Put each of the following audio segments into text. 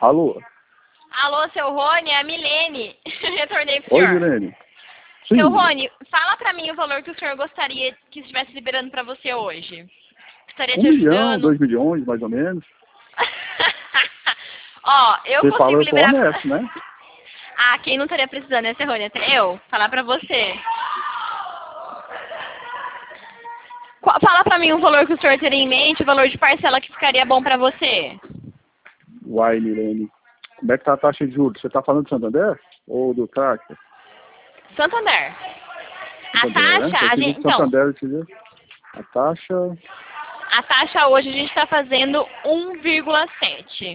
Alô? Alô, seu Rony, é a Milene. Retornei pro Oi, senhor. Milene. Sim. Seu Rony, fala pra mim o valor que o senhor gostaria que estivesse liberando pra você hoje. Estaria 1 te milhão, ajudando. 2 milhões, mais ou menos. Ó, eu Você fala, consigo eu sou liberar... honesto, né? Ah, quem não estaria precisando, né, seu Rony? Até eu. Falar pra você. Fala pra mim um valor que o senhor teria em mente, o valor de parcela que ficaria bom pra você. Uai, Milene. Como é que tá a taxa de juros? Você tá falando do Santander? Ou do Caixa? Santander. A Santander, né? taxa, a gente, então, Santander, deixa eu ver. A taxa... a taxa hoje a gente está fazendo 1,7.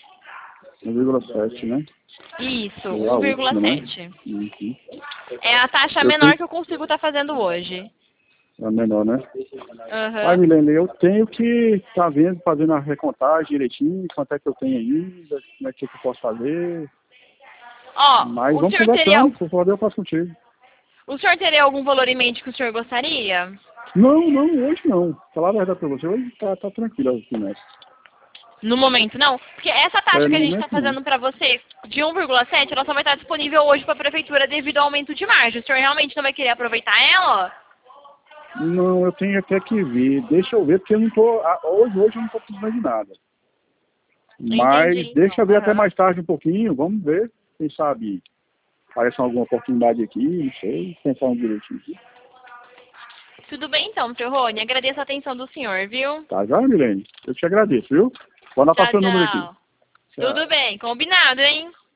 1,7, né? Isso, É a última, né? 1,7. Uhum. É a taxa menor que eu consigo estar fazendo hoje. É a menor, né? Ai, Aham. Milene, eu tenho que estar vendo, fazendo a recontagem direitinho, quanto é que eu tenho ainda, como é que eu posso fazer. Ó, Mas o vamos senhor teria, conversando, se for fazer eu faço contigo. o senhor teria algum valor em mente que o senhor gostaria? Não, hoje não. Falar a verdade pra você, hoje tá tranquilo as finanças. No momento, não? Porque essa taxa que No a gente está momento não. fazendo para você de 1,7, ela só vai estar disponível hoje para a prefeitura devido ao aumento de margem. O senhor realmente não vai querer aproveitar ela? Não, eu tenho até que ver. Deixa eu ver, porque eu não tô. Hoje eu não tô precisando de nada. Mas Entendi, então. deixa eu ver até Aham. mais tarde um pouquinho, vamos ver. Quem sabe aparece alguma oportunidade aqui, não sei, pensar direitinho. Tudo bem então, seu Rony. Agradeço a atenção do senhor, viu? Tá já, Milene? Eu te agradeço, viu? Vou anotar Tchau, seu número aqui. tchau. Tchau. Tudo bem, combinado, hein?